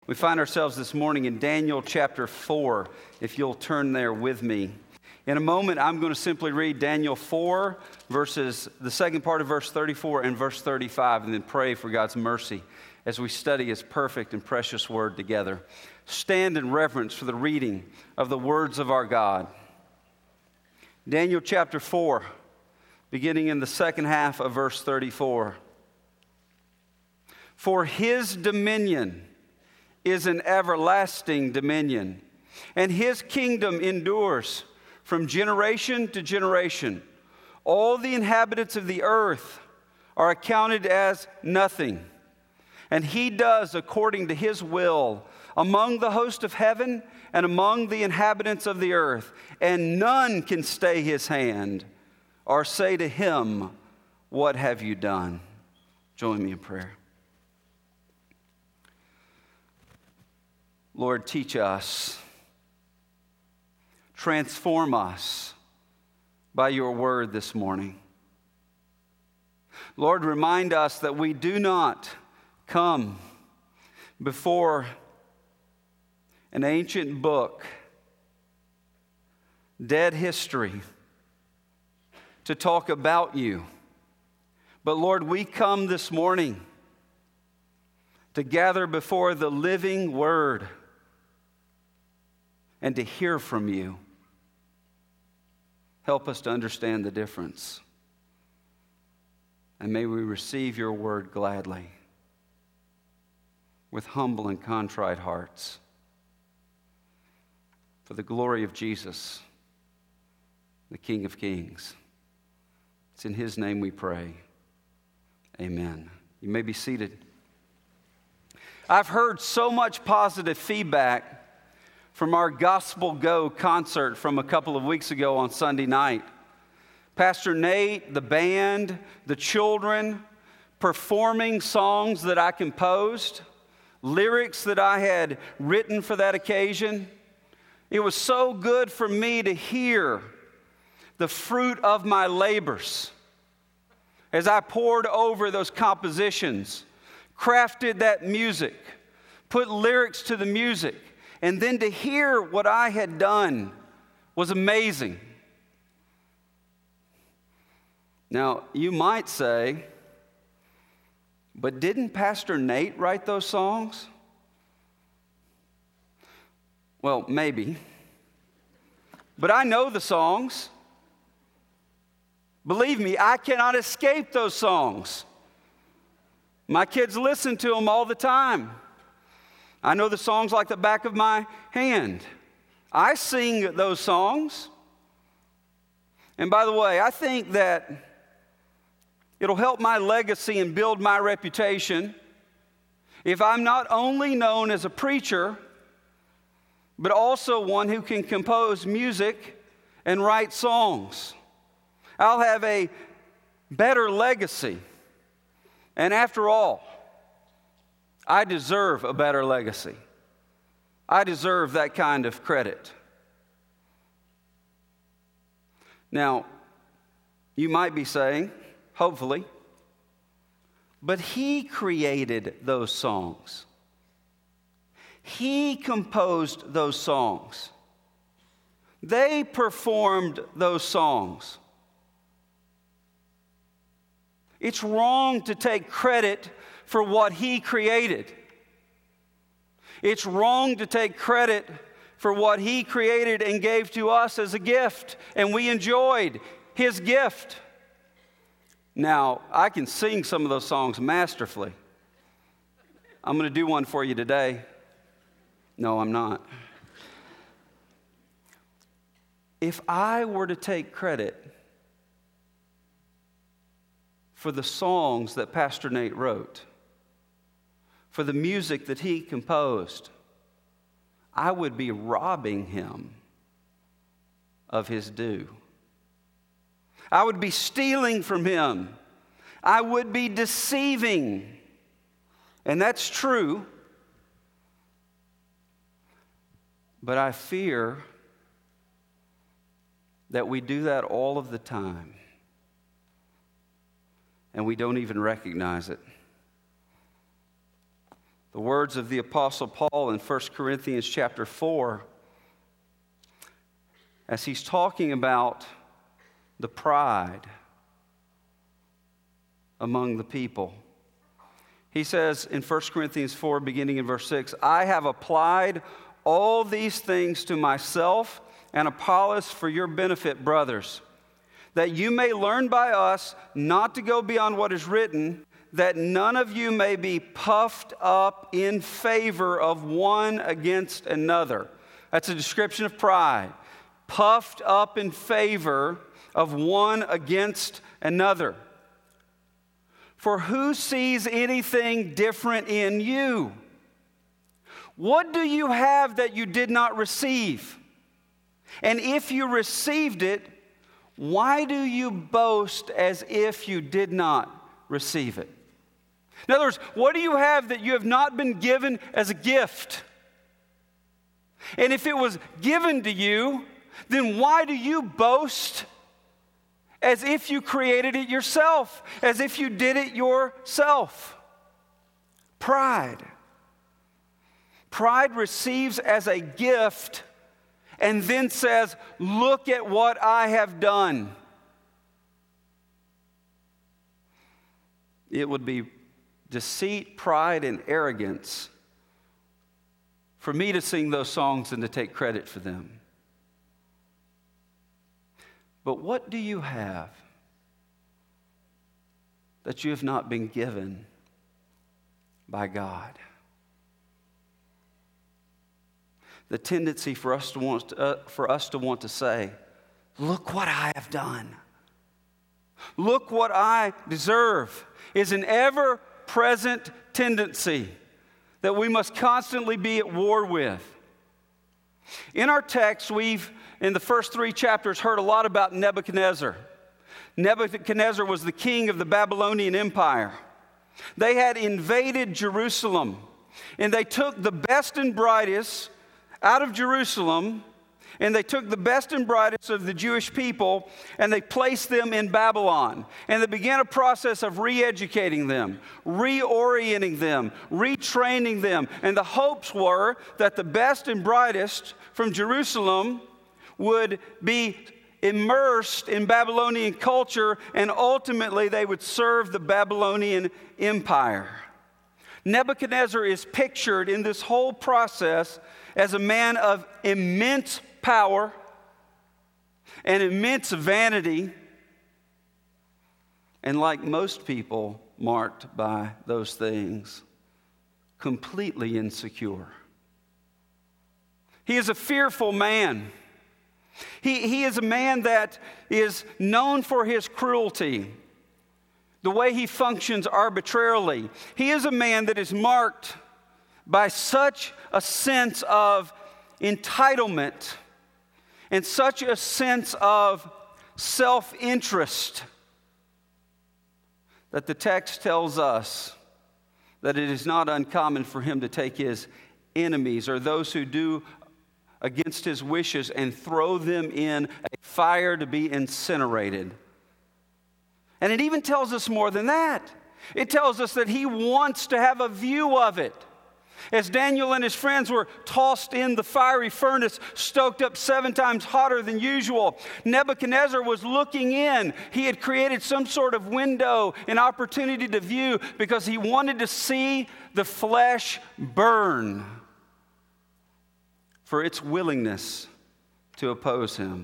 We find ourselves this morning in Daniel chapter 4, if you'll turn there with me. In a moment, I'm going to simply read Daniel 4, the second part of verse 34 and verse 35, and then pray for God's mercy as we study His perfect and precious word together. Stand in reverence for the reading of the words of our God. Daniel chapter 4, beginning in the second half of verse 34. For His dominion is an everlasting dominion, and His kingdom endures from generation to generation. All the inhabitants of the earth are accounted as nothing, and He does according to His will among the host of heaven and among the inhabitants of the earth, and none can stay His hand or say to Him, "What have you done?" Join me in prayer. Lord, teach us, transform us by your word this morning. Lord, remind us that we do not come before an ancient book, dead history, to talk about you. But Lord, we come this morning to gather before the living word and to hear from you. Help us to understand the difference. And may we receive your word gladly, with humble and contrite hearts, for the glory of Jesus, the King of Kings. It's in His name we pray. Amen. You may be seated. I've heard so much positive feedback from our Gospel Go concert from a couple of weeks ago on Sunday night. Pastor Nate, the band, the children, performing songs that I composed, lyrics that I had written for that occasion. It was so good for me to hear the fruit of my labors as I poured over those compositions, crafted that music, put lyrics to the music, and then to hear what I had done was amazing. Now, you might say, but didn't Pastor Nate write those songs? Well, maybe. But I know the songs. Believe me, I cannot escape those songs. My kids listen to them all the time. I know the songs like the back of my hand. I sing those songs. And by the way, I think that it'll help my legacy and build my reputation if I'm not only known as a preacher, but also one who can compose music and write songs. I'll have a better legacy. And after all, I deserve a better legacy. I deserve that kind of credit. Now, you might be saying, hopefully, but He created those songs. He composed those songs. They performed those songs. It's wrong to take credit for what He created. It's wrong to take credit for what He created and gave to us as a gift, and we enjoyed His gift. Now, I can sing some of those songs masterfully. I'm going to do one for you today. No, I'm not. If I were to take credit for the songs that Pastor Nate wrote, for the music that he composed, I would be robbing him of his due. I would be stealing from him. I would be deceiving. And that's true. But I fear that we do that all of the time, and we don't even recognize it. The words of the Apostle Paul in 1 Corinthians chapter 4, as he's talking about the pride among the people. He says in 1 Corinthians 4, beginning in verse 6, I have applied all these things to myself and Apollos for your benefit, brothers, that you may learn by us not to go beyond what is written, that none of you may be puffed up in favor of one against another. That's a description of pride. Puffed up in favor of one against another. For who sees anything different in you? What do you have that you did not receive? And if you received it, why do you boast as if you did not receive it? In other words, what do you have that you have not been given as a gift? And if it was given to you, then why do you boast as if you created it yourself, as if you did it yourself? Pride. Pride receives as a gift and then says, look at what I have done. It would be deceit, pride, and arrogance for me to sing those songs and to take credit for them. But what do you have that you have not been given by God? The tendency for us to want to say, look what I have done. Look what I deserve is an ever-present tendency that we must constantly be at war with. In our text, we've, in the first 3 chapters, heard a lot about Nebuchadnezzar. Nebuchadnezzar was the king of the Babylonian Empire. They had invaded Jerusalem, and they took the best and brightest out of Jerusalem, and they took the best and brightest of the Jewish people, and they placed them in Babylon. And they began a process of re-educating them, reorienting them, retraining them. And the hopes were that the best and brightest from Jerusalem would be immersed in Babylonian culture, and ultimately they would serve the Babylonian Empire. Nebuchadnezzar is pictured in this whole process as a man of immense power and immense vanity, and like most people marked by those things, completely insecure. He is a fearful man. He is a man that is known for his cruelty, the way he functions arbitrarily. He is a man that is marked by such a sense of entitlement and such a sense of self-interest that the text tells us that it is not uncommon for him to take his enemies or those who do against his wishes and throw them in a fire to be incinerated. And it even tells us more than that. It tells us that he wants to have a view of it. As Daniel and his friends were tossed in the fiery furnace, stoked up 7 times hotter than usual, Nebuchadnezzar was looking in. He had created some sort of window, an opportunity to view, because he wanted to see the flesh burn for its willingness to oppose him.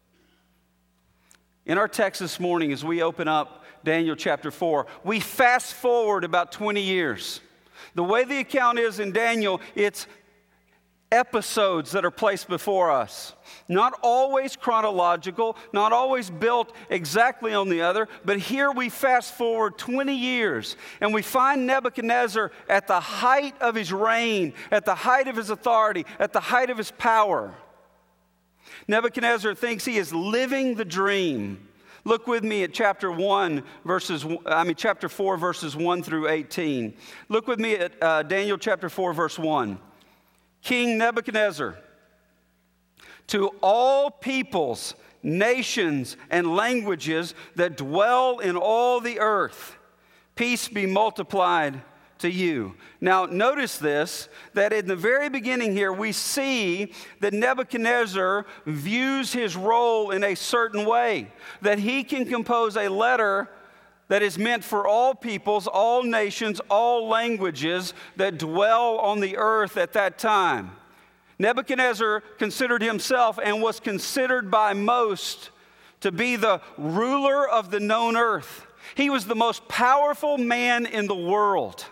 In our text this morning, as we open up Daniel chapter 4, we fast forward about 20 years. The way the account is in Daniel, it's episodes that are placed before us. Not always chronological, not always built exactly on the other, but here we fast forward 20 years, and we find Nebuchadnezzar at the height of his reign, at the height of his authority, at the height of his power. Nebuchadnezzar thinks he is living the dream. Look with me at chapter 4, verses 1 through 18. Look with me at Daniel chapter 4, verse 1. King Nebuchadnezzar, to all peoples, nations, and languages that dwell in all the earth, peace be multiplied to you. Now, notice this, that in the very beginning here, we see that Nebuchadnezzar views his role in a certain way, that he can compose a letter that is meant for all peoples, all nations, all languages that dwell on the earth at that time. Nebuchadnezzar considered himself and was considered by most to be the ruler of the known earth. He was the most powerful man in the world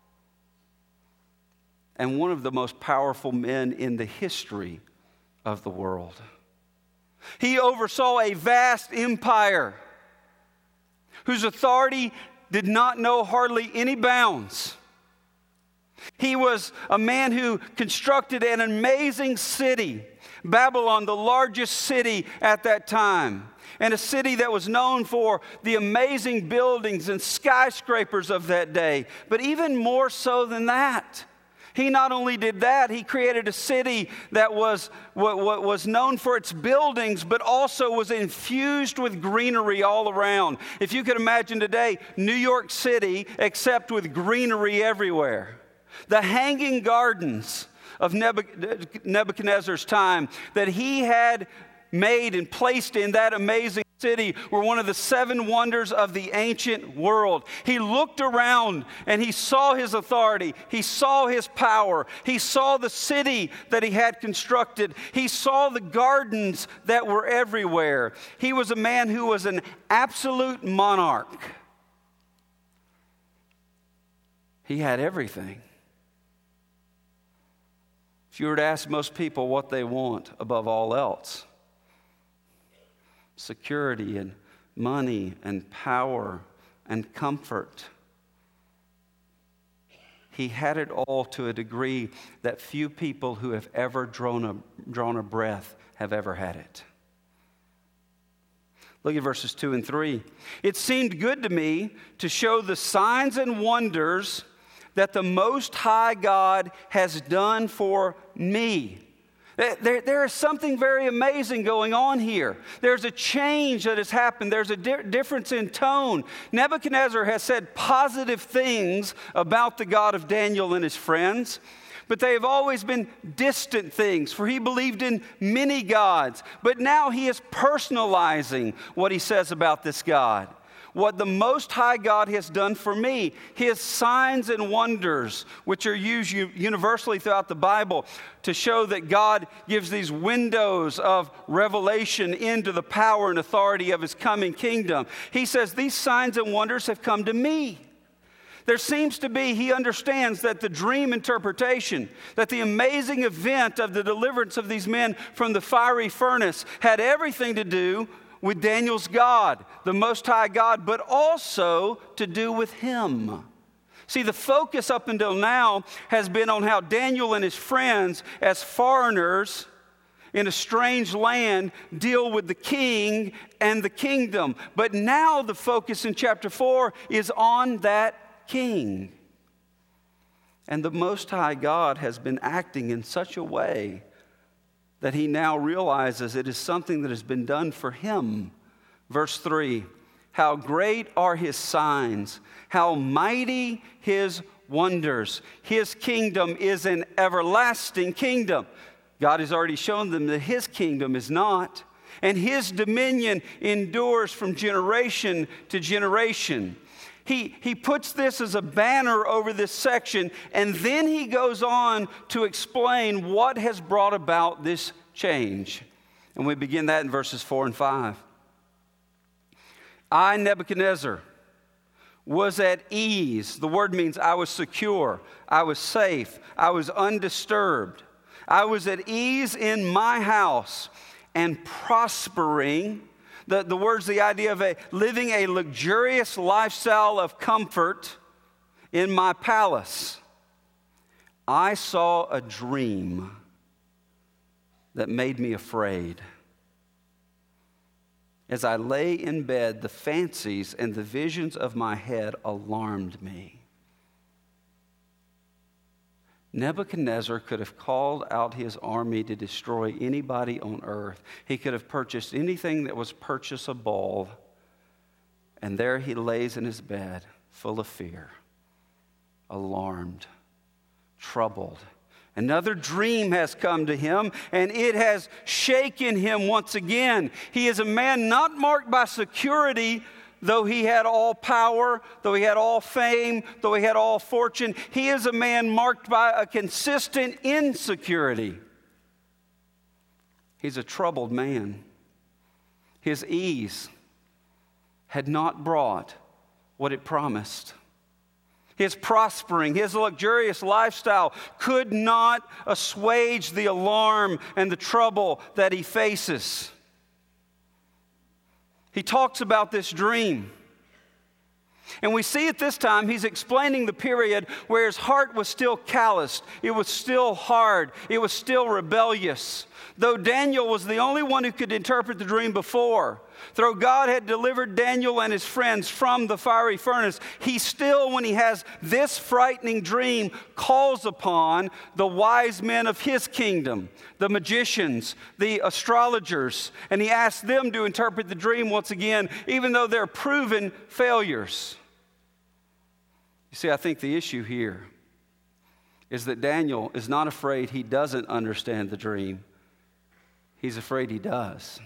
and one of the most powerful men in the history of the world. He oversaw a vast empire whose authority did not know hardly any bounds. He was a man who constructed an amazing city, Babylon, the largest city at that time, and a city that was known for the amazing buildings and skyscrapers of that day. But even more so than that, he not only did that, he created a city that was known for its buildings, but also was infused with greenery all around. If you could imagine today, New York City, except with greenery everywhere. The hanging gardens of Nebuchadnezzar's time that he had made and placed in that amazing city were one of the 7 wonders of the ancient world. He looked around and he saw his authority. He saw his power. He saw the city that he had constructed. He saw the gardens that were everywhere. He was a man who was an absolute monarch. He had everything. If you were to ask most people what they want above all else, security and money and power and comfort, he had it all to a degree that few people who have ever drawn a breath have ever had it. Look at verses 2 and 3. It seemed good to me to show the signs and wonders that the Most High God has done for me. There is something very amazing going on here. There's a change that has happened. There's a difference in tone. Nebuchadnezzar has said positive things about the God of Daniel and his friends, but they have always been distant things, for he believed in many gods. But now he is personalizing what he says about this God. What the Most High God has done for me, his signs and wonders, which are used universally throughout the Bible to show that God gives these windows of revelation into the power and authority of his coming kingdom. He says, these signs and wonders have come to me. There seems to be, he understands that the dream interpretation, that the amazing event of the deliverance of these men from the fiery furnace had everything to do with Daniel's God, the Most High God, but also to do with him. See, the focus up until now has been on how Daniel and his friends, as foreigners in a strange land, deal with the king and the kingdom. But now the focus in chapter 4 is on that king. And the Most High God has been acting in such a way that he now realizes it is something that has been done for him. Verse 3, how great are his signs, how mighty his wonders. His kingdom is an everlasting kingdom. God has already shown them that his kingdom is not, and his dominion endures from generation to generation. He puts this as a banner over this section, and then he goes on to explain what has brought about this change. And we begin that in verses 4 and 5. I, Nebuchadnezzar, was at ease. The word means I was secure, I was safe, I was undisturbed. I was at ease in my house and prospering. The word's the idea of living a luxurious lifestyle of comfort in my palace. I saw a dream that made me afraid. As I lay in bed, the fancies and the visions of my head alarmed me. Nebuchadnezzar could have called out his army to destroy anybody on earth. He could have purchased anything that was purchasable. And there he lays in his bed, full of fear. alarmed, troubled. Another dream has come to him, and it has shaken him once again. He is a man not marked by security, though he had all power, though he had all fame, though he had all fortune. He is a man marked by a consistent insecurity. He's a troubled man. His ease had not brought what it promised. His prospering, his luxurious lifestyle could not assuage the alarm and the trouble that he faces. He talks about this dream. And we see at this time he's explaining the period where his heart was still calloused. It was still hard. It was still rebellious. Though Daniel was the only one who could interpret the dream before, though God had delivered Daniel and his friends from the fiery furnace, he still, when he has this frightening dream, calls upon the wise men of his kingdom, the magicians, the astrologers, and he asks them to interpret the dream once again, even though they're proven failures. You see, I think the issue here is that Daniel is not afraid he doesn't understand the dream. He's afraid he does.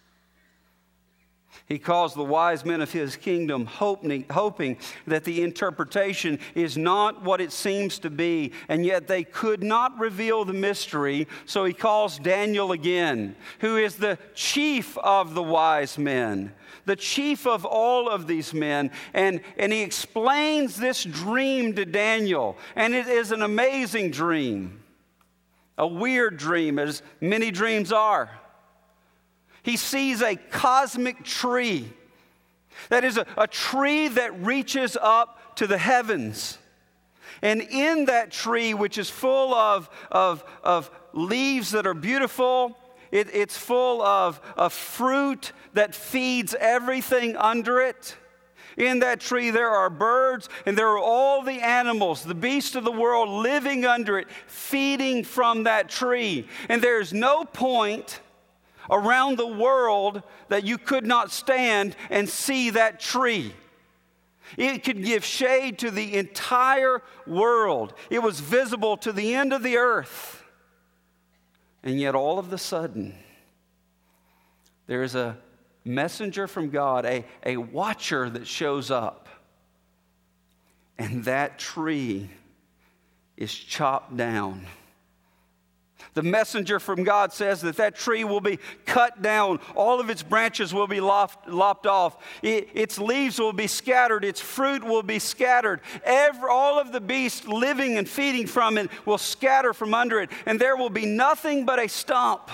He calls the wise men of his kingdom, hoping that the interpretation is not what it seems to be, and yet they could not reveal the mystery. So he calls Daniel again, who is the chief of the wise men, the chief of all of these men, and he explains this dream to Daniel, and it is an amazing dream. A weird dream, as many dreams are. He sees a cosmic tree. That is a tree that reaches up to the heavens. And in that tree, which is full of leaves that are beautiful, it's full of fruit that feeds everything under it. In that tree there are birds, and there are all the animals, the beasts of the world living under it, feeding from that tree. And there's no point around the world that you could not stand and see that tree. It could give shade to the entire world. It was visible to the end of the earth. And yet all of a sudden, there is a messenger from God, a watcher that shows up. And that tree is chopped down. The messenger from God says that tree will be cut down. All of its branches will be lopped off. Its leaves will be scattered. Its fruit will be scattered. All of the beasts living and feeding from it will scatter from under it. And there will be nothing but a stump.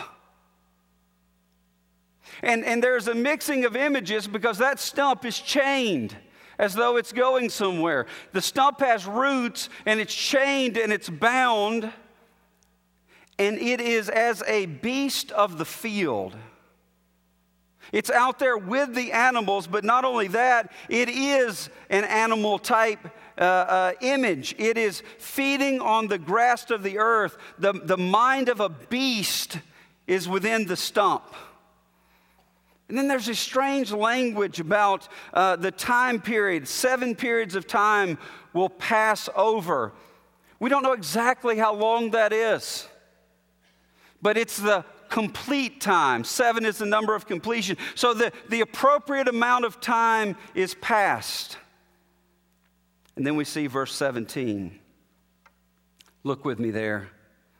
And there's a mixing of images because that stump is chained as though it's going somewhere. The stump has roots and it's chained and it's bound. And it is as a beast of the field. It's out there with the animals, but not only that, it is an animal type image. It is feeding on the grass of the earth. The mind of a beast is within the stump. And then there's a strange language about the time period. 7 periods of time will pass over. We don't know exactly how long that is. But it's the complete time. 7 is the number of completion. So the appropriate amount of time is passed. And then we see verse 17. Look with me there.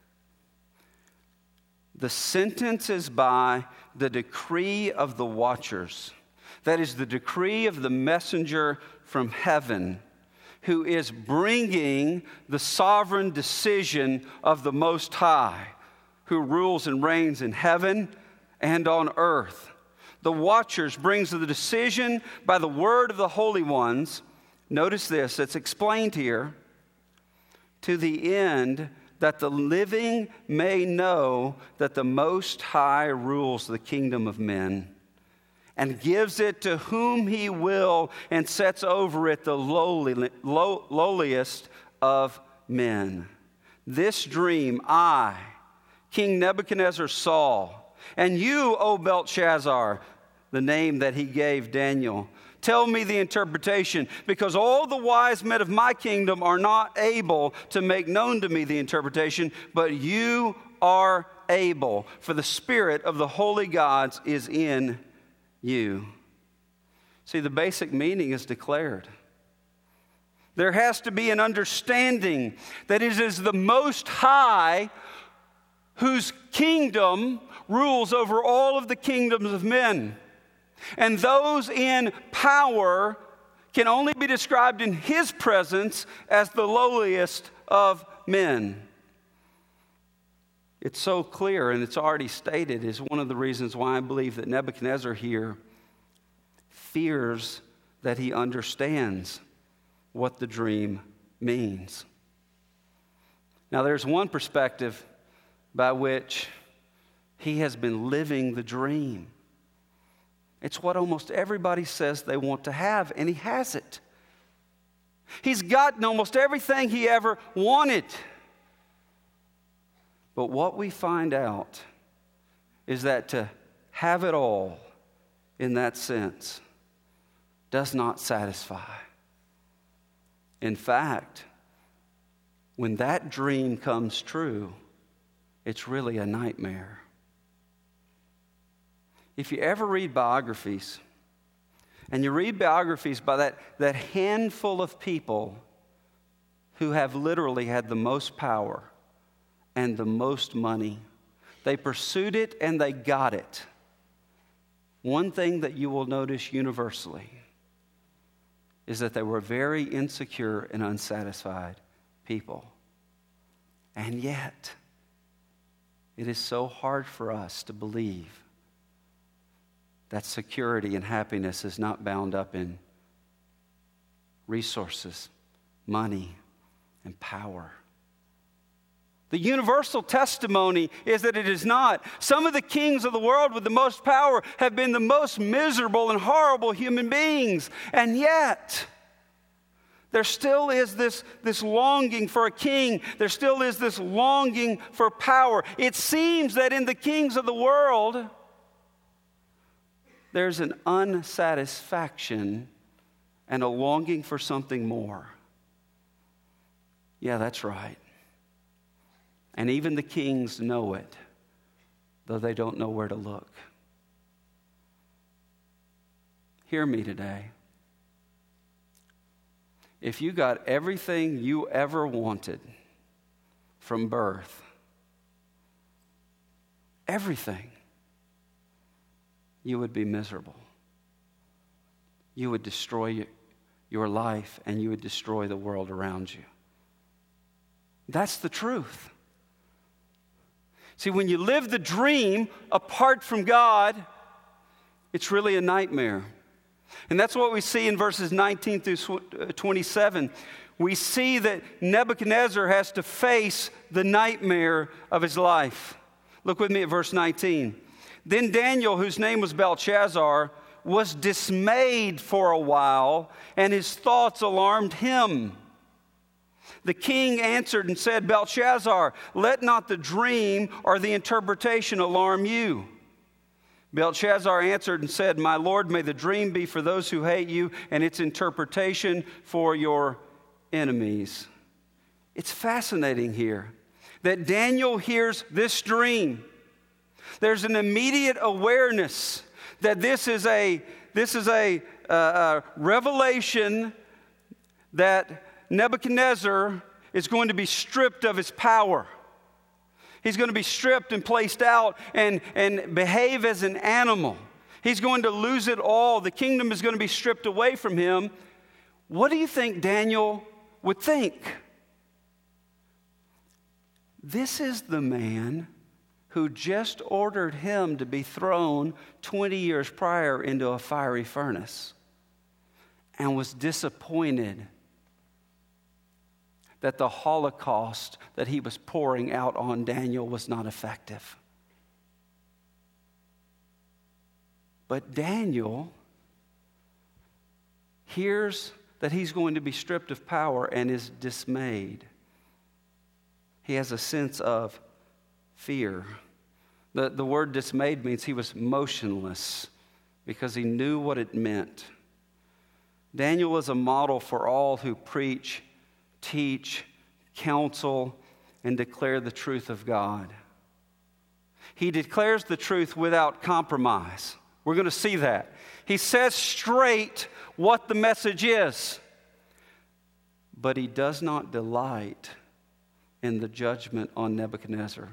The sentence is by the decree of the watchers. That is the decree of the messenger from heaven, who is bringing the sovereign decision of the Most High, who rules and reigns in heaven and on earth. The watchers brings the decision by the word of the holy ones. Notice this, it's explained here. To the end that the living may know that the Most High rules the kingdom of men and gives it to whom he will and sets over it the lowliest of men. This dream I, King Nebuchadnezzar, saw, and you, O Belshazzar, the name that he gave Daniel, Tell me the interpretation, because all the wise men of my kingdom are not able to make known to me the interpretation, but you are able, for the spirit of the holy gods is in you." See, the basic meaning is declared. There has to be an understanding that it is the Most High whose kingdom rules over all of the kingdoms of men. And those in power can only be described in His presence as the lowliest of men. It's so clear, and it's already stated, is one of the reasons why I believe that Nebuchadnezzar here fears that he understands what the dream means. Now, there's one perspective by which he has been living the dream. It's what almost everybody says they want to have, and he has it. He's gotten almost everything he ever wanted. But what we find out is that to have it all in that sense does not satisfy. In fact, when that dream comes true, it's really a nightmare. If you ever read biographies, and you read biographies by that handful of people who have literally had the most power and the most money, they pursued it and they got it. One thing that you will notice universally is that they were very insecure and unsatisfied people. And yet, it is so hard for us to believe that security and happiness is not bound up in resources, money, and power. The universal testimony is that it is not. Some of the kings of the world with the most power have been the most miserable and horrible human beings. And yet, there still is this longing for a king. There still is this longing for power. It seems that in the kings of the world, there's an unsatisfaction and a longing for something more. Yeah, that's right. And even the kings know it, though they don't know where to look. Hear me today. If you got everything you ever wanted from birth, everything, you would be miserable. You would destroy your life, and you would destroy the world around you. That's the truth. See, when you live the dream apart from God, it's really a nightmare. And that's what we see in verses 19 through 27. We see that Nebuchadnezzar has to face the nightmare of his life. Look with me at verse 19. Then Daniel, whose name was Belshazzar, was dismayed for a while, and his thoughts alarmed him. The king answered and said, "Belshazzar, let not the dream or the interpretation alarm you." Belshazzar answered and said, "My lord, may the dream be for those who hate you, and its interpretation for your enemies." It's fascinating here that Daniel hears this dream. There's an immediate awareness that this is a revelation that Nebuchadnezzar is going to be stripped of his power. He's going to be stripped and placed out and behave as an animal. He's going to lose it all. The kingdom is going to be stripped away from him. What do you think Daniel would think? This is the man who just ordered him to be thrown 20 years prior into a fiery furnace and was disappointed that the Holocaust that he was pouring out on Daniel was not effective. But Daniel hears that he's going to be stripped of power and is dismayed. He has a sense of fear. The word dismayed means he was motionless because he knew what it meant. Daniel is a model for all who preach, teach, counsel, and declare the truth of God. He declares the truth without compromise. We're going to see that. He says straight what the message is, but he does not delight in the judgment on Nebuchadnezzar.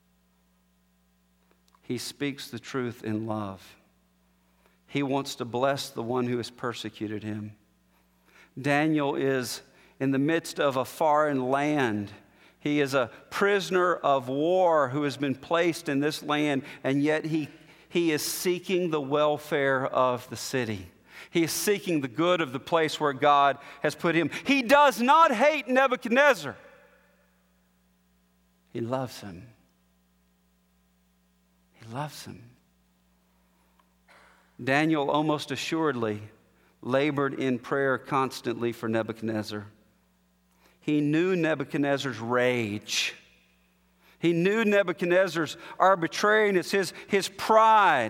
He speaks the truth in love. He wants to bless the one who has persecuted him. Daniel is in the midst of a foreign land. He is a prisoner of war who has been placed in this land, and yet he is seeking the welfare of the city. He is seeking the good of the place where God has put him. He does not hate Nebuchadnezzar. He loves him. He loves him. Daniel almost assuredly labored in prayer constantly for Nebuchadnezzar. He knew Nebuchadnezzar's rage. He knew Nebuchadnezzar's arbitrariness, his pride.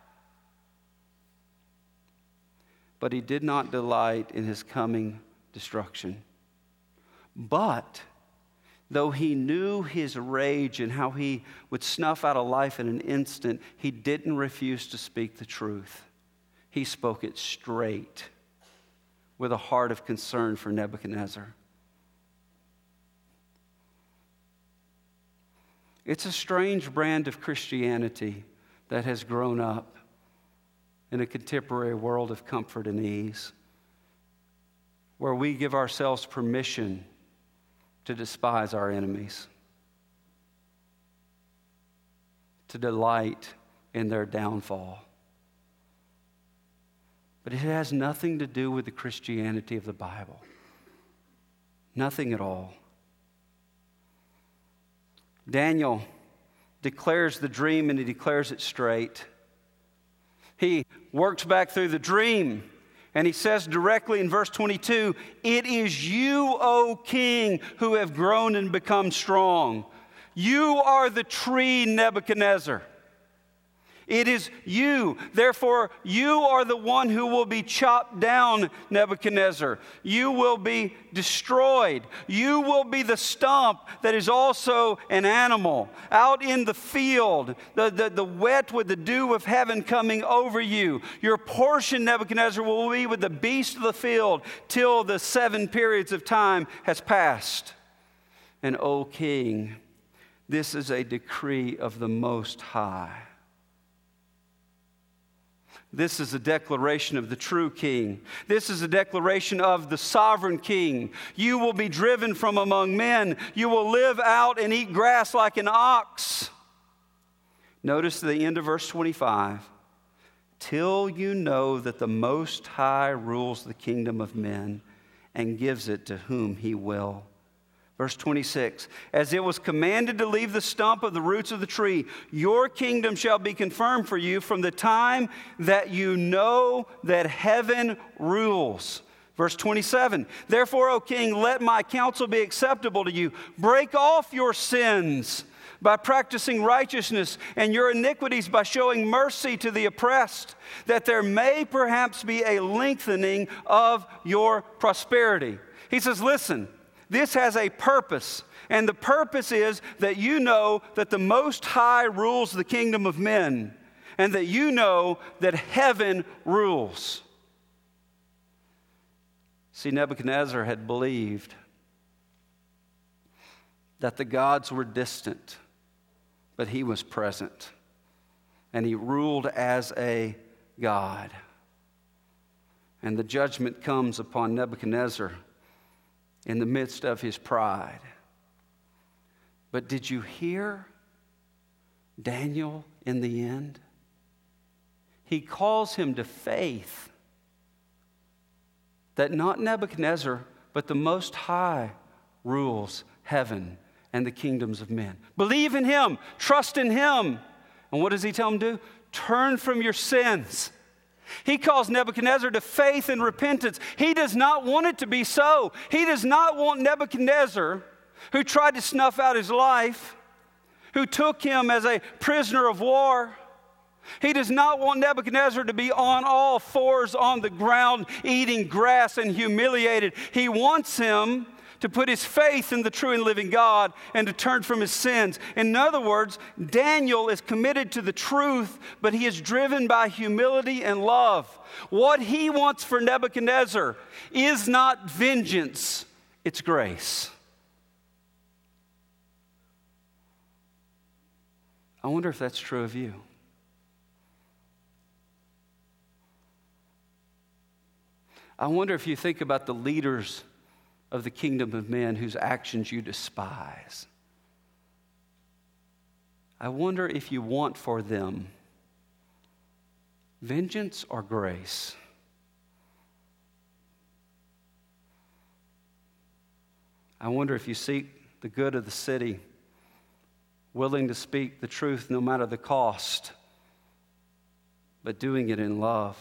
But he did not delight in his coming destruction. But though he knew his rage and how he would snuff out a life in an instant, he didn't refuse to speak the truth. He spoke it straight with a heart of concern for Nebuchadnezzar. It's a strange brand of Christianity that has grown up in a contemporary world of comfort and ease, where we give ourselves permission to despise our enemies, to delight in their downfall. But it has nothing to do with the Christianity of the Bible. Nothing at all. Daniel declares the dream, and he declares it straight. He works back through the dream, and he says directly in verse 22, "It is you, O king, who have grown and become strong. You are the tree, Nebuchadnezzar. It is you. Therefore, you are the one who will be chopped down, Nebuchadnezzar. You will be destroyed. You will be the stump that is also an animal out in the field, the wet with the dew of heaven coming over you. Your portion, Nebuchadnezzar, will be with the beasts of the field till the 7 periods of time has passed. And, O king, this is a decree of the Most High." This is a declaration of the true king. This is a declaration of the sovereign king. You will be driven from among men. You will live out and eat grass like an ox. Notice the end of verse 25. "Till you know that the Most High rules the kingdom of men and gives it to whom he will." Verse 26, "As it was commanded to leave the stump of the roots of the tree, your kingdom shall be confirmed for you from the time that you know that heaven rules." Verse 27, "Therefore, O king, let my counsel be acceptable to you. Break off your sins by practicing righteousness, and your iniquities by showing mercy to the oppressed, that there may perhaps be a lengthening of your prosperity." He says, listen, this has a purpose, and the purpose is that you know that the Most High rules the kingdom of men, and that you know that heaven rules. See, Nebuchadnezzar had believed that the gods were distant, but he was present, and he ruled as a god. And the judgment comes upon Nebuchadnezzar in the midst of his pride. But did you hear Daniel in the end? He calls him to faith that not Nebuchadnezzar, but the Most High rules heaven and the kingdoms of men. Believe in him, trust in him. And what does he tell him to do? Turn from your sins. He calls Nebuchadnezzar to faith and repentance. He does not want it to be so. He does not want Nebuchadnezzar, who tried to snuff out his life, who took him as a prisoner of war, He does not want Nebuchadnezzar to be on all fours on the ground, eating grass and humiliated. He wants him to put his faith in the true and living God and to turn from his sins. In other words, Daniel is committed to the truth, but he is driven by humility and love. What he wants for Nebuchadnezzar is not vengeance, it's grace. I wonder if that's true of you. I wonder if you think about the leaders of the kingdom of men whose actions you despise. I wonder if you want for them vengeance or grace. I wonder if you seek the good of the city, willing to speak the truth no matter the cost, but doing it in love,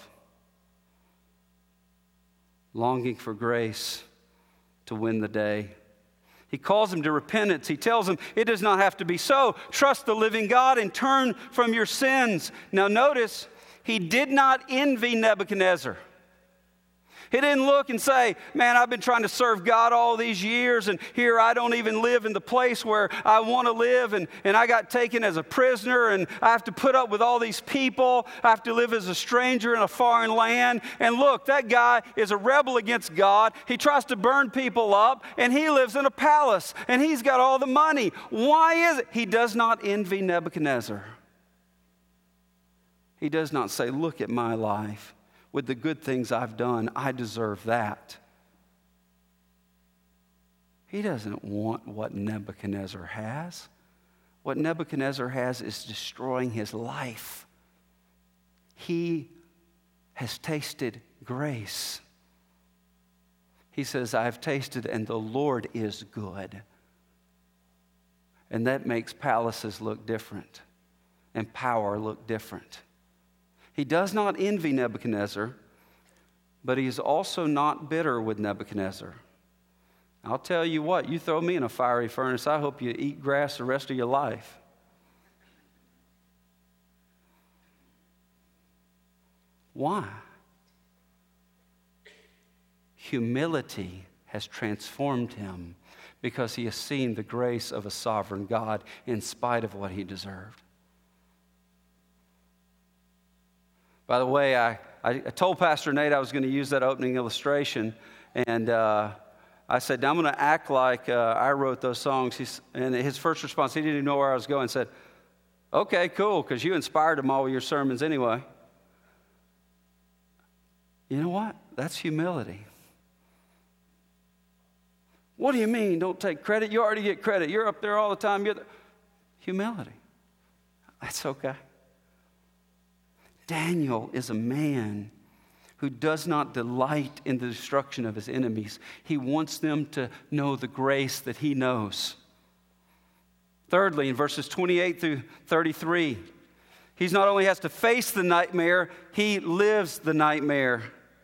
longing for grace to win the day. He calls them to repentance. He tells them it does not have to be so. Trust the living God and turn from your sins. Now notice, he did not envy Nebuchadnezzar. He didn't look and say, man, I've been trying to serve God all these years, and here I don't even live in the place where I want to live, and I got taken as a prisoner, and I have to put up with all these people. I have to live as a stranger in a foreign land. And look, that guy is a rebel against God. He tries to burn people up, and he lives in a palace, and he's got all the money. Why is it? He does not envy Nebuchadnezzar. He does not say, look at my life. With the good things I've done, I deserve that. He doesn't want what Nebuchadnezzar has. What Nebuchadnezzar has is destroying his life. He has tasted grace. He says, I've tasted and the Lord is good. And that makes palaces look different and power look different. He does not envy Nebuchadnezzar, but he is also not bitter with Nebuchadnezzar. I'll tell you what, you throw me in a fiery furnace, I hope you eat grass the rest of your life. Why? Humility has transformed him because he has seen the grace of a sovereign God in spite of what he deserved. By the way, I told Pastor Nate I was going to use that opening illustration, and I said, I'm going to act like I wrote those songs. And his first response, he didn't even know where I was going, said, okay, cool, because you inspired him all with your sermons anyway. You know what? That's humility. What do you mean, don't take credit? You already get credit. You're up there all the time. Humility. That's okay. Daniel is a man who does not delight in the destruction of his enemies. He wants them to know the grace that he knows. Thirdly, in verses 28 through 33, he not only has to face the nightmare, he lives the nightmare.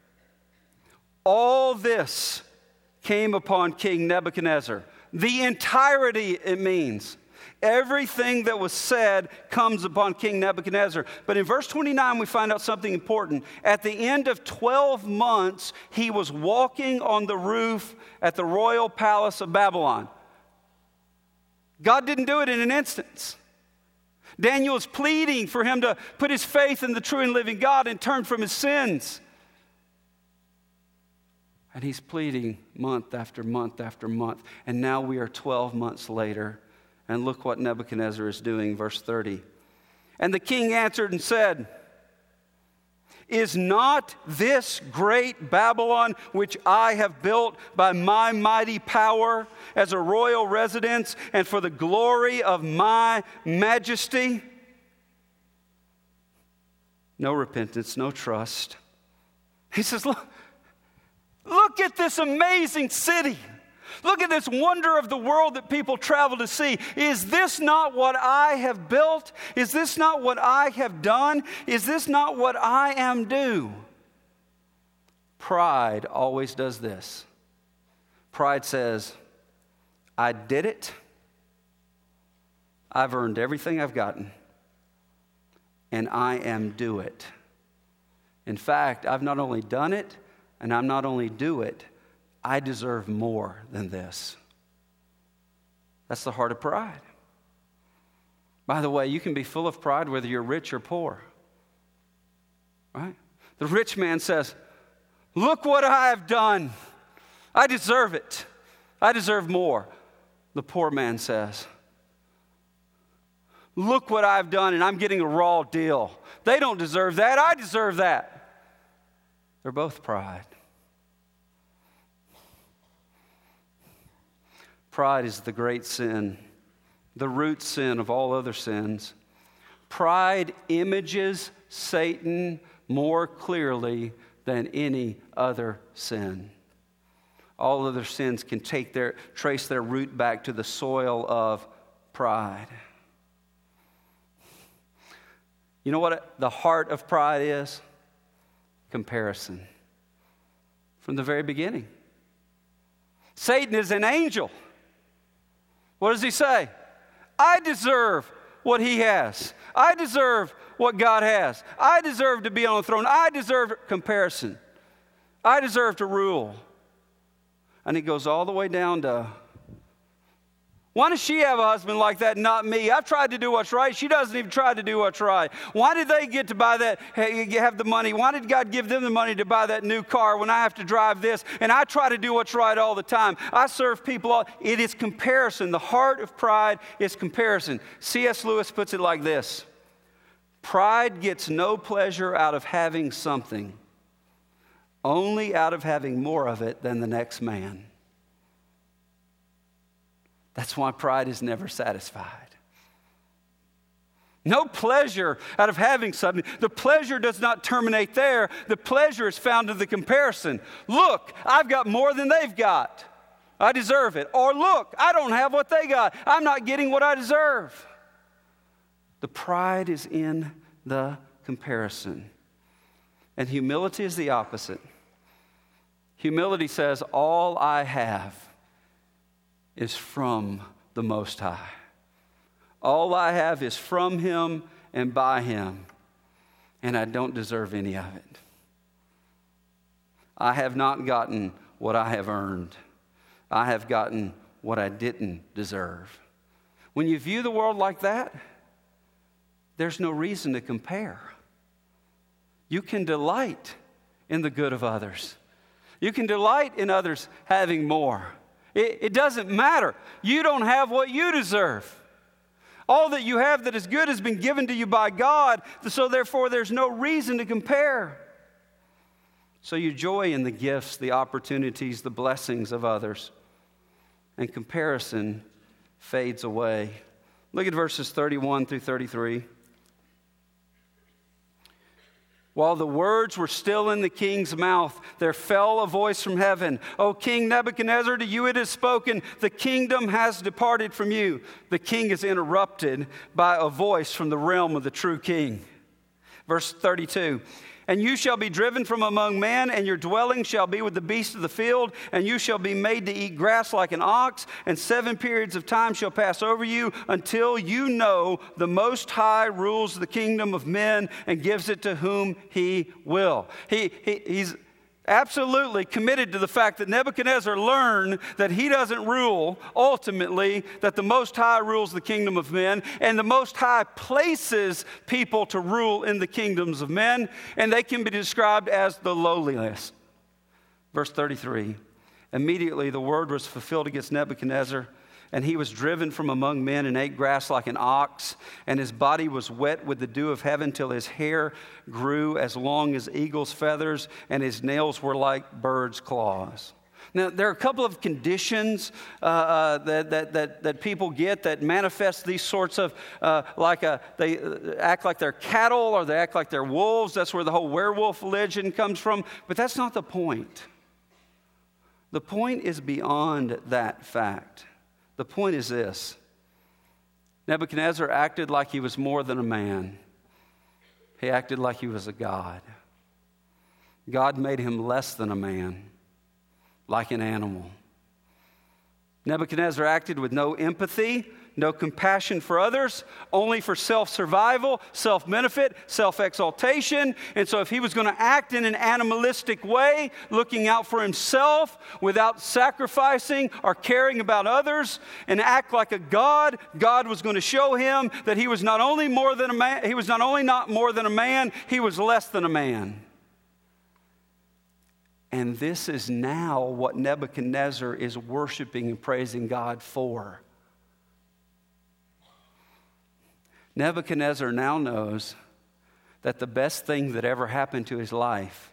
All this came upon King Nebuchadnezzar. The entirety, it means. Everything that was said comes upon King Nebuchadnezzar. But in verse 29, we find out something important. At the end of 12 months, he was walking on the roof at the royal palace of Babylon. God didn't do it in an instant. Daniel is pleading for him to put his faith in the true and living God and turn from his sins. And he's pleading month after month after month. And now we are 12 months later. And look what Nebuchadnezzar is doing, verse 30. And the king answered and said, is not this great Babylon, which I have built by my mighty power as a royal residence and for the glory of my majesty? No repentance, no trust. He says, look at this amazing city. Look at this wonder of the world that people travel to see. Is this not what I have built? Is this not what I have done? Is this not what I am due? Pride always does this. Pride says, I did it. I've earned everything I've gotten. and I am do it. In fact, I've not only done it, and I'm not only do it, I deserve more than this. That's the heart of pride. By the way, you can be full of pride whether you're rich or poor. Right? The rich man says, look what I have done. I deserve it. I deserve more. The poor man says, look what I've done and I'm getting a raw deal. They don't deserve that. I deserve that. They're both pride. Pride is the great sin, the root sin of all other sins. Pride images Satan more clearly than any other sin. All other sins can trace their root back to the soil of pride. You know what the heart of pride is? Comparison. From the very beginning. Satan is an angel. What does he say? I deserve what he has. I deserve what God has. I deserve to be on the throne. I deserve comparison. I deserve to rule. And it goes all the way down to, why does she have a husband like that and not me? I've tried to do what's right. She doesn't even try to do what's right. Why did they get to buy that, have the money? Why did God give them the money to buy that new car when I have to drive this? And I try to do what's right all the time. I serve people. It is comparison. The heart of pride is comparison. C.S. Lewis puts it like this. Pride gets no pleasure out of having something, only out of having more of it than the next man. That's why pride is never satisfied. No pleasure out of having something. The pleasure does not terminate there. The pleasure is found in the comparison. Look, I've got more than they've got. I deserve it. Or look, I don't have what they got. I'm not getting what I deserve. The pride is in the comparison. And humility is the opposite. Humility says, all I have is from the Most High. All I have is from Him and by Him, and I don't deserve any of it. I have not gotten what I have earned. I have gotten what I didn't deserve. When you view the world like that, there's no reason to compare. You can delight in the good of others. You can delight in others having more. It doesn't matter. You don't have what you deserve. All that you have that is good has been given to you by God, so therefore there's no reason to compare. So you joy in the gifts, the opportunities, the blessings of others, and comparison fades away. Look at verses 31 through 33. While the words were still in the king's mouth, there fell a voice from heaven. O King Nebuchadnezzar, to you it is spoken, the kingdom has departed from you. The king is interrupted by a voice from the realm of the true king. Verse 32. And you shall be driven from among men, and your dwelling shall be with the beasts of the field, and you shall be made to eat grass like an ox, and 7 periods of time shall pass over you until you know the Most High rules the kingdom of men and gives it to whom He will. He's absolutely committed to the fact that Nebuchadnezzar learned that he doesn't rule, ultimately, that the Most High rules the kingdom of men, and the Most High places people to rule in the kingdoms of men, and they can be described as the lowliness. Verse 33, immediately the word was fulfilled against Nebuchadnezzar, and he was driven from among men and ate grass like an ox, and his body was wet with the dew of heaven till his hair grew as long as eagle's feathers, and his nails were like birds' claws. Now, there are a couple of conditions that people get that manifest these sorts of, they act like they're cattle or they act like they're wolves. That's where the whole werewolf religion comes from. But that's not the point. The point is beyond that fact. The point is this. Nebuchadnezzar acted like he was more than a man. He acted like he was a god. God made him less than a man, like an animal. Nebuchadnezzar acted with no empathy no compassion for others, only for self-survival, self-benefit, self-exaltation. And so if he was going to act in an animalistic way, looking out for himself without sacrificing or caring about others, and act like a god, God was going to show him that he was not only more than a man, he was not only not more than a man, he was less than a man. And this is now what Nebuchadnezzar is worshiping and praising God for. Nebuchadnezzar now knows that the best thing that ever happened to his life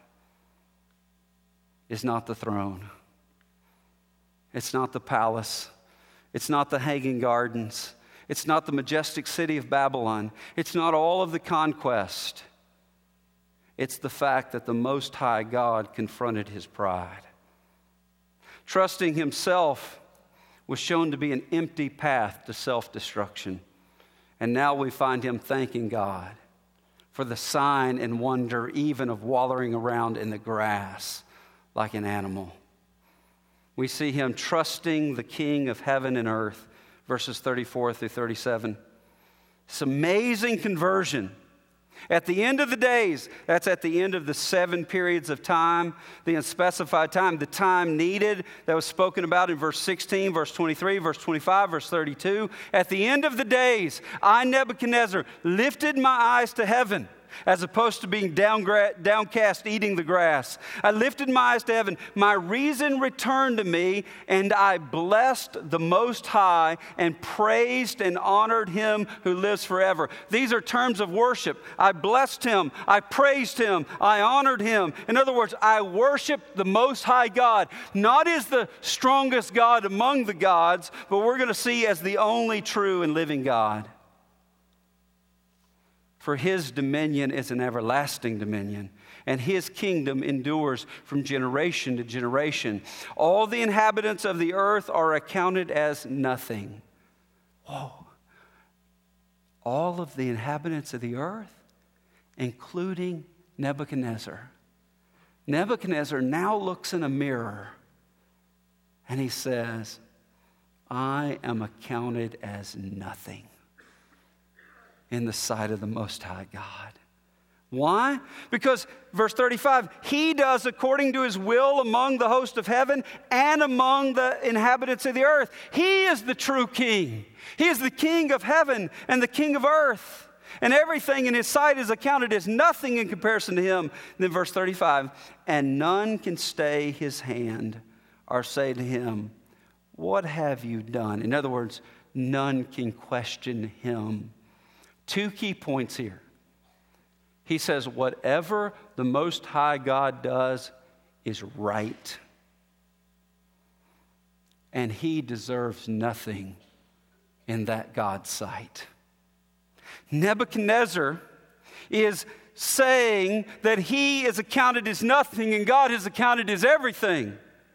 is not the throne. It's not the palace. It's not the hanging gardens. It's not the majestic city of Babylon. It's not all of the conquest. It's the fact that the Most High God confronted his pride. Trusting himself was shown to be an empty path to self-destruction. And now we find him thanking God for the sign and wonder even of wallowing around in the grass like an animal. We see him trusting the King of heaven and earth, verses 34 through 37. It's amazing conversion. At the end of the days, that's at the end of the 7 periods of time, the unspecified time, the time needed that was spoken about in verse 16, verse 23, verse 25, verse 32. At the end of the days, I, Nebuchadnezzar, lifted my eyes to heaven, as opposed to being downcast eating the grass. I lifted my eyes to heaven. My reason returned to me, and I blessed the Most High and praised and honored him who lives forever. These are terms of worship. I blessed him. I praised him. I honored him. In other words, I worshiped the Most High God, not as the strongest God among the gods, but we're going to see as the only true and living God. For his dominion is an everlasting dominion, and his kingdom endures from generation to generation. All the inhabitants of the earth are accounted as nothing. Whoa. All of the inhabitants of the earth, including Nebuchadnezzar. Nebuchadnezzar now looks in a mirror, and he says, I am accounted as nothing in the sight of the Most High God. Why? Because, verse 35, he does according to his will among the host of heaven and among the inhabitants of the earth. He is the true king. He is the king of heaven and the king of earth. And everything in his sight is accounted as nothing in comparison to him. And then verse 35, and none can stay his hand or say to him, what have you done? In other words, none can question him. 2 key points here. He says, whatever the Most High God does is right. And he deserves nothing in that God's sight. Nebuchadnezzar is saying that he is accounted as nothing and God is accounted as everything.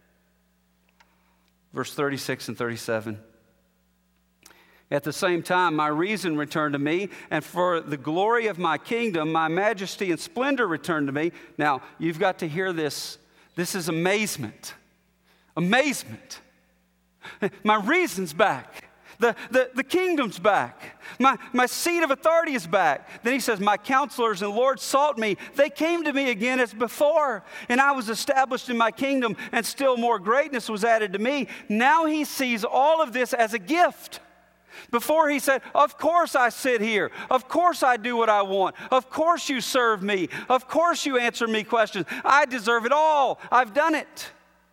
Verse 36 and 37. At the same time, my reason returned to me, and for the glory of my kingdom, my majesty and splendor returned to me. Now, you've got to hear this. This is amazement. Amazement. My reason's back. The kingdom's back. My seat of authority is back. Then he says, my counselors and lords sought me. They came to me again as before, and I was established in my kingdom, and still more greatness was added to me. Now he sees all of this as a gift. Before he said, of course I sit here. Of course I do what I want. Of course you serve me. Of course you answer me questions. I deserve it all. I've done it.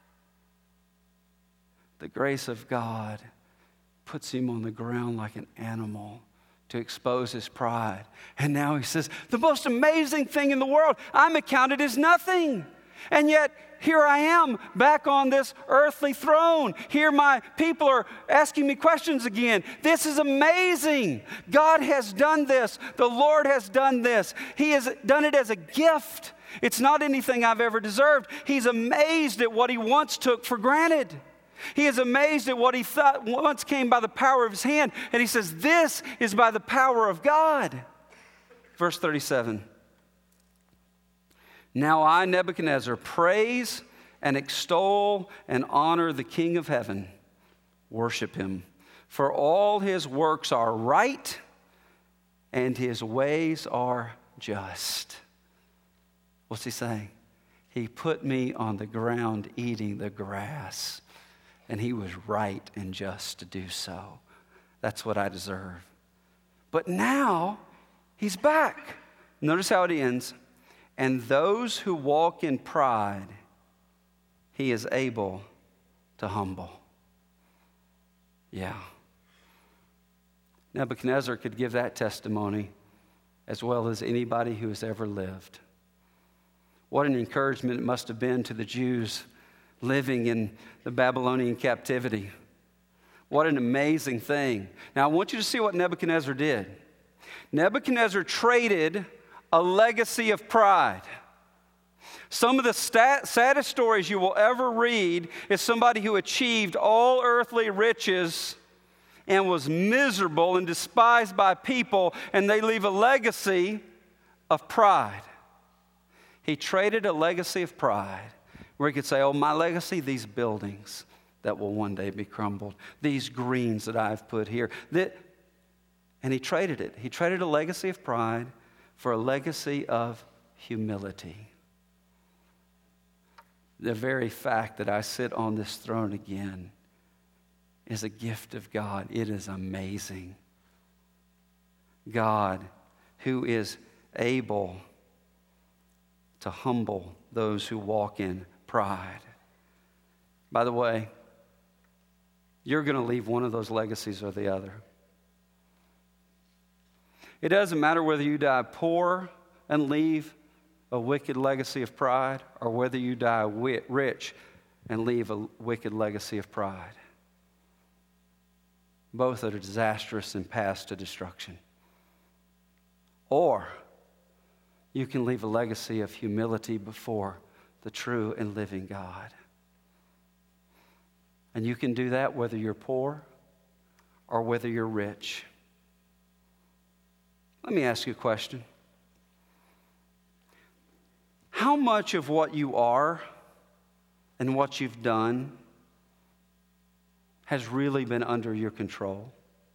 The grace of God puts him on the ground like an animal to expose his pride. And now he says, the most amazing thing in the world, I'm accounted as nothing. And yet, here I am back on this earthly throne. Here my people are asking me questions again. This is amazing. God has done this. The Lord has done this. He has done it as a gift. It's not anything I've ever deserved. He's amazed at what he once took for granted. He is amazed at what he thought once came by the power of his hand. And he says, this is by the power of God. Verse 37. Now I, Nebuchadnezzar, praise and extol and honor the King of heaven. Worship him. For all his works are right, and his ways are just. What's he saying? He put me on the ground eating the grass, and he was right and just to do so. That's what I deserve. But now, he's back. Notice how it ends. And those who walk in pride, he is able to humble. Yeah. Nebuchadnezzar could give that testimony as well as anybody who has ever lived. What an encouragement it must have been to the Jews living in the Babylonian captivity. What an amazing thing. Now, I want you to see what Nebuchadnezzar did. Nebuchadnezzar traded a legacy of pride. Some of the saddest stories you will ever read is somebody who achieved all earthly riches and was miserable and despised by people, and they leave a legacy of pride. He traded a legacy of pride where he could say, oh, my legacy, these buildings that will one day be crumbled, these greens that I've put here. And he traded it. He traded a legacy of pride for a legacy of humility. The very fact that I sit on this throne again is a gift of God. It is amazing. God, who is able to humble those who walk in pride. By the way, you're going to leave one of those legacies or the other. It doesn't matter whether you die poor and leave a wicked legacy of pride, or whether you die rich and leave a wicked legacy of pride. Both are disastrous and pass to destruction. Or you can leave a legacy of humility before the true and living God. And you can do that whether you're poor or whether you're rich. Let me ask you a question. How much of what you are and what you've done has really been under your control?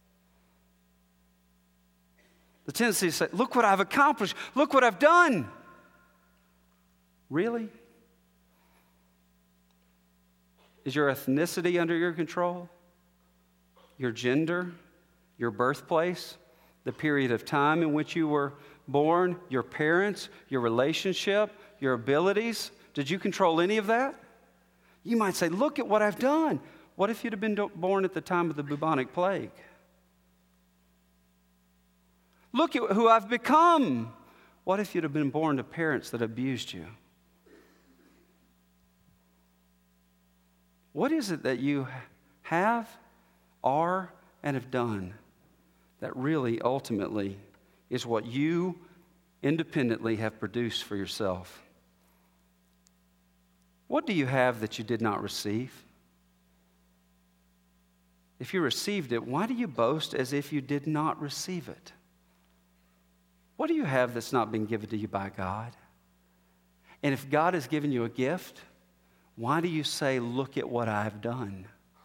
The tendency to say, look what I've accomplished, look what I've done. Really? Is your ethnicity under your control? Your gender? Your birthplace? The period of time in which you were born? Your parents? Your relationship? Your abilities? Did you control any of that? You might say, look at what I've done. What if you'd have been born at the time of the bubonic plague? Look at who I've become. What if you'd have been born to parents that abused you? What is it that you have, are, and have done that really ultimately is what you independently have produced for yourself? What do you have that you did not receive? If you received it, why do you boast as if you did not receive it? What do you have that's not been given to you by God? And if God has given you a gift, why do you say, look at what I've done?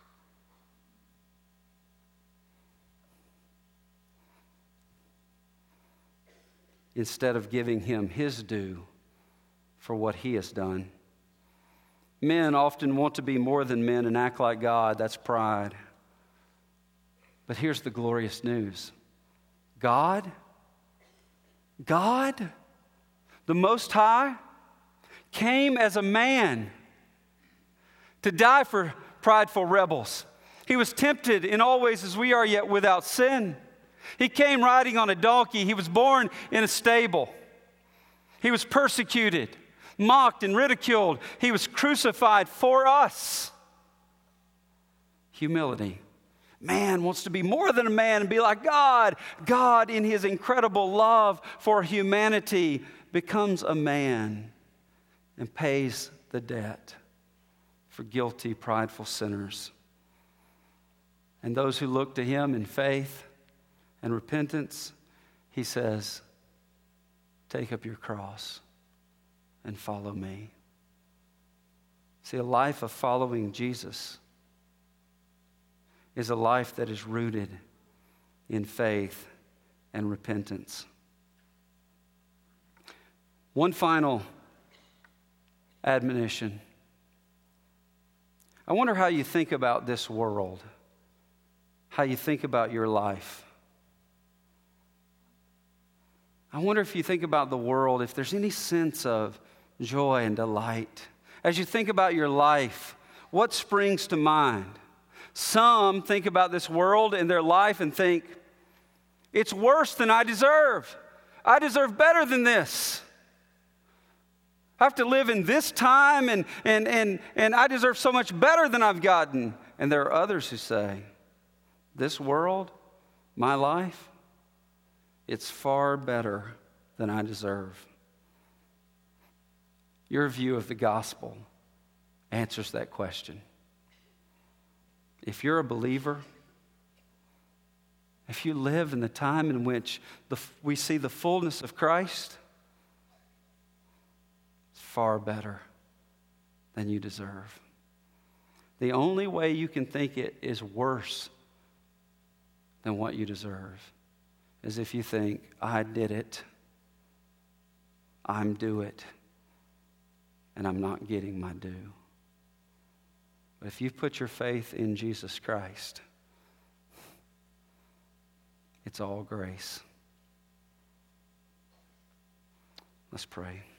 Instead of giving him his due for what he has done. Men often want to be more than men and act like God. That's pride. But here's the glorious news. God, the Most High, came as a man to die for prideful rebels. He was tempted in all ways as we are, yet without sin. He came riding on a donkey. He was born in a stable. He was persecuted, mocked, and ridiculed. He was crucified for us. Humility. Man wants to be more than a man and be like God. God, in his incredible love for humanity, becomes a man and pays the debt for guilty, prideful sinners. And those who look to him in faith and repentance, he says, take up your cross and follow me. See, a life of following Jesus is a life that is rooted in faith and repentance. One final admonition. I wonder how you think about this world, how you think about your life. I wonder if you think about the world, if there's any sense of joy and delight. As you think about your life, what springs to mind? Some think about this world and their life and think, it's worse than I deserve. I deserve better than this. I have to live in this time and I deserve so much better than I've gotten. And there are others who say, this world, my life, it's far better than I deserve. Your view of the gospel answers that question. If you're a believer, if you live in the time in which we see the fullness of Christ, it's far better than you deserve. The only way you can think it is worse than what you deserve is if you think, I did it, I'm due it, and I'm not getting my due. But if you put your faith in Jesus Christ, it's all grace. Let's pray.